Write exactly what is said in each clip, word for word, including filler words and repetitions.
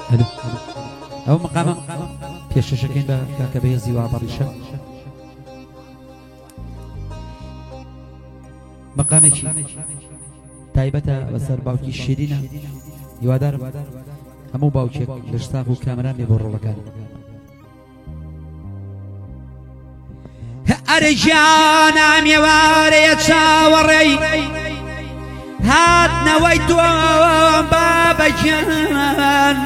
هلو ئەو مقامە پێشکەشەکەین بە کاکە بەهێزی وابەڕیشە مقامێکی تایبەتە بەسەر باوکی شیرینە هیوادارم هەموو باوکێک لە شتاق و کامران بێ بۆ ڕۆڵەکان ئەرە گیانە میێوارەیە چاوەڕێی هاتنەوەی تۆ بابەگیان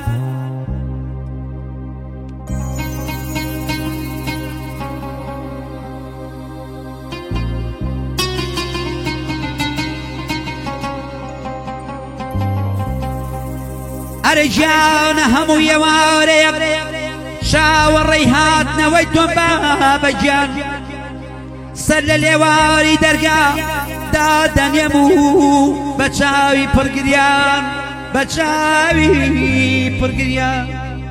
ئەرە گیانە هەموو ئێوارەیە چاوەڕێی هاتنەوەی تۆ بابەگیان سەر لە لێواری دەرگا دادەنێم و بە چاوی پڕگریان بە چاوی پڕگریان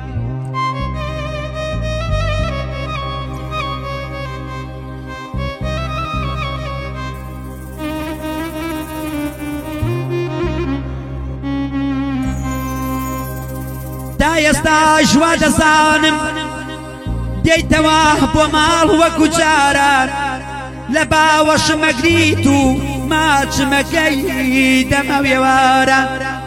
تا ئێستا ژوا دەزانم دێیتەوە بۆ ماڵ وەکو جاران لە باوەشم ئەگریت و ماچمەکەی دەمە وێوارە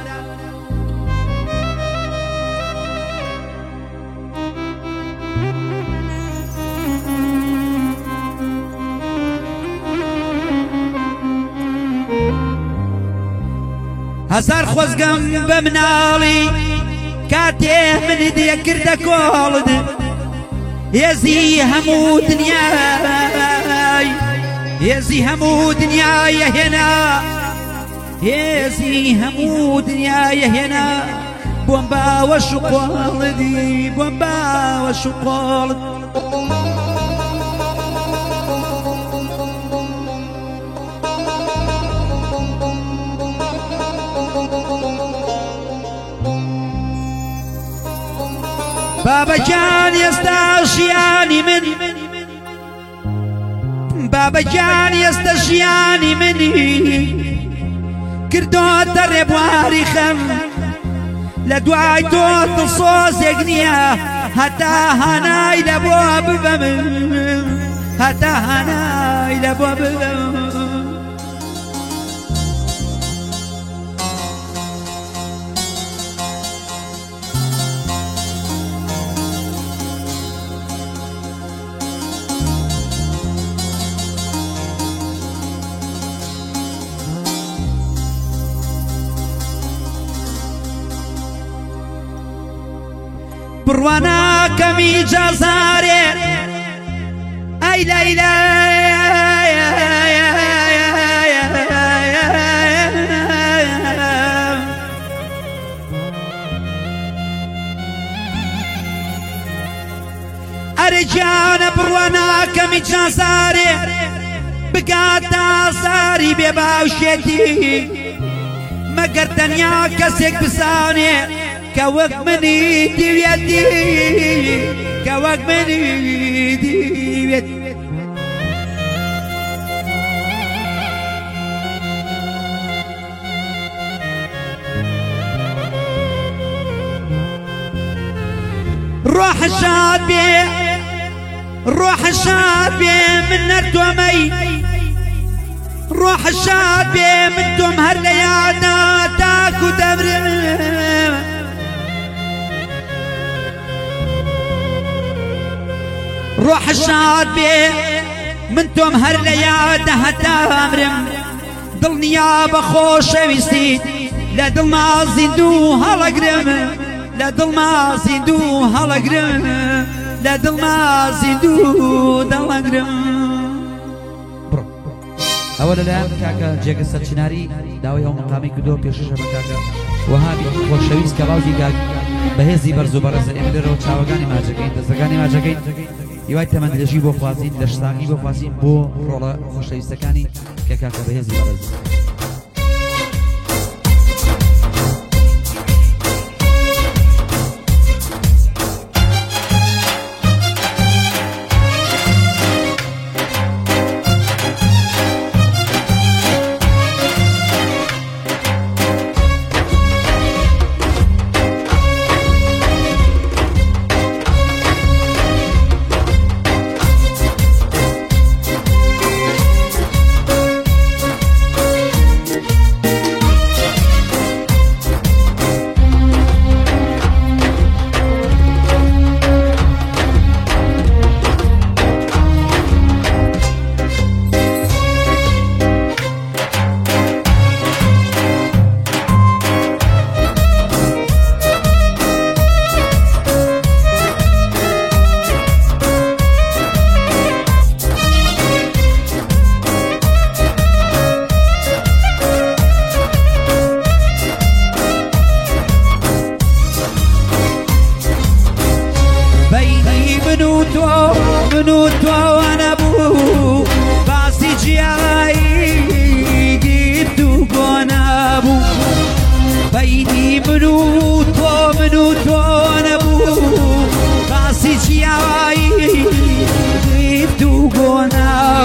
هەزار خۆزگەم بە مناڵی کاتێ منی دێکردە کۆڵد هێزی هەموو دنیای هێزی هەموو دنیایە هێنا هێزی هەموو دنیایە هێنا بۆم باوەش و قۆڵدی بۆم باوەش و قۆڵد بابەجان ئێستا ژیانی من بابەجان ئێستا ژیانی منی کردۆتە ڕێبواری خەم لە دوای تۆ دڵسۆزێک نییە هەتا هەنای لە بۆ ببە من هەتا هەنای لە بۆ ببە بڕواناکەمی جازارێ ئەی لەیلە ئەرە گیانە بڕواناکەمی جازارێ بگاتە ئازاری بێ باوشێتی مەگەر تەنیا کەسێک بزانێ کە وەک منی دیوێتی کە وەک منی دیوێت ڕۆح شاد بێ ڕۆح شاد بێ من نەردۆمەی ڕۆح شاد بێ من تۆم هەر لە یادا تاکو دەبرم ڕۆح شاد بێ من تۆم هەر لە یادە هەتا ئەمرم دڵنیا بە خۆشەویستیت لە دڵما زیندوو هەڵەگرم لە دڵما زیندوو هەڵەگرم لە دڵما زیندوو دەڵەگرم ئەوە لەلایەن کاکە جێگە سەرچیناری داوای ئەو مقامی کردۆ پێشەشە بە کاکە وەهابی خۆشەویست کە باوکی کاک بەهێزی بەرز و بەڕێزە ئێمە لێرەوە چاوەکانی ماچەکەین دەستەکانی ماچەکەین هیوای تەمەندرێژی بۆ خوازین لە شتاقی بۆ خوازین بۆ ڕۆڵە خۆشەویستەکانی کە کاکە بەهێزی بەڕێز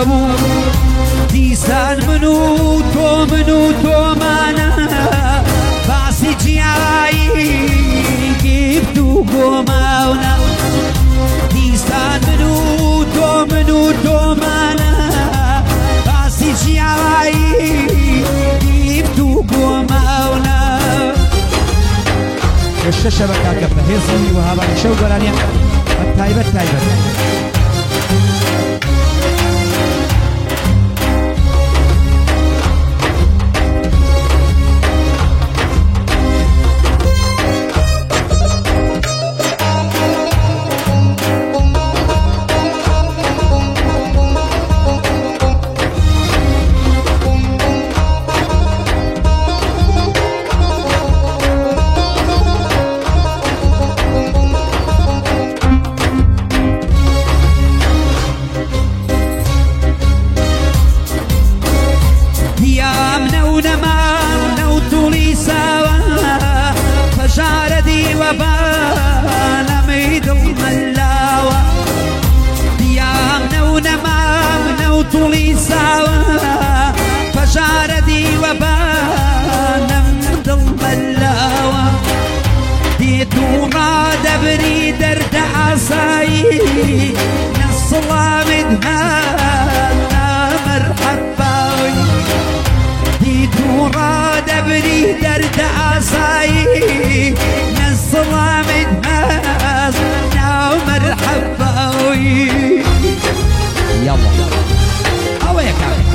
بوو دیسان من و تۆ من و تۆمانە باسی جیایی گفت و گۆماونە دیسان من و تۆ من و تۆمانە باسی جیایی گفت و گۆماونە هێشتا شەبەکاکە بەهێزی و هاواری شەو گۆرانیە تایبەت تایبەت طولي سوا فجاردي وبانا دل بلاوة ديت وراد بري درد عصاي نصلا مدهانا مرحبا ديت وراد بري درد عصاي نصلا مدهانا مرحبا يلا أوه يا كابي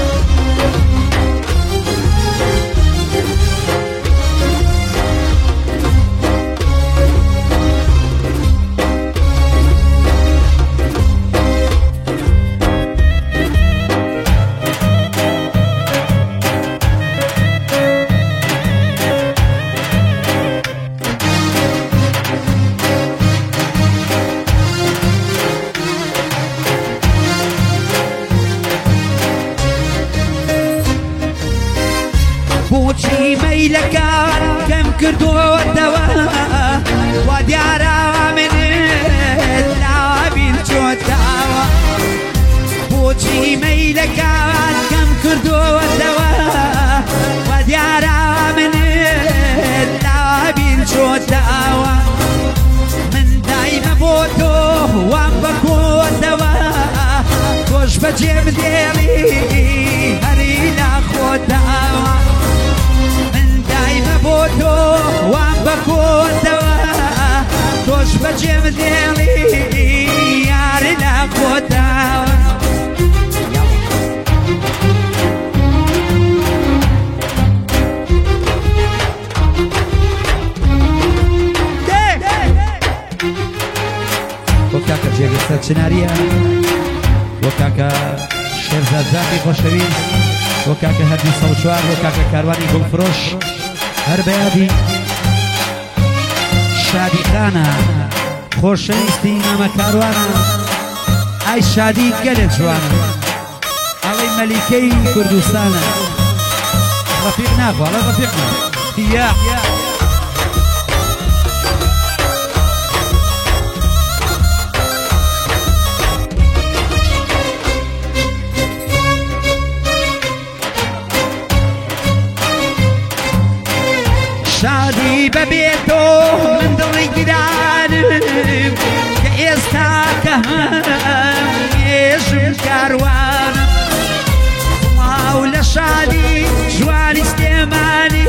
بوچی میلکان کم کردو دوا و دیارا من لابین چوتاوا بوچی میلکان کم کردو دوا و دیارا من لابین چوتاوا من دایم بوتو وام بکو دوا خوش بجیم دیلی هری لاخوتاوا بوتو وام بكون دوا توش بجيب ديالي ياري لاخوتها وكاكا جيغي ساتشناريا وكاكا شيرزاد جاكي خوشويز وكاكا هدي صوشوار وكاكا كارواني قلفروش هر بیادی شادی خانه خوشویستی نام کاروانا ای شادی گلت جوانا علی ملیکی کردستانه رفیق ناخو علی رفیق ناخو یا شادي ببيتو من دلي جيرانم كإستاكهم يجم كاروانم صلاة لشادي جواني سليماني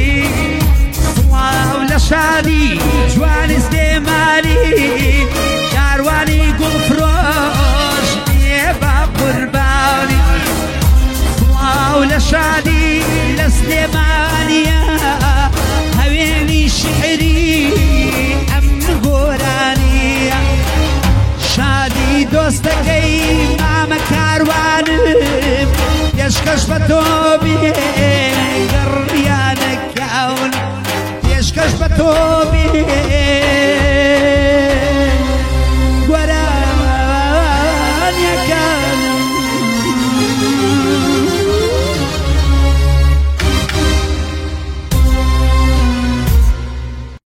صلاة لشادي جواني سليماني كارواني قلفروش يبا قرباني صلاة لشادي لسليمانية هويني شعري أمن قراني شادي دوستكي ماما كاروانم يشكش بتوبي قريانك كون يشكش بتوبي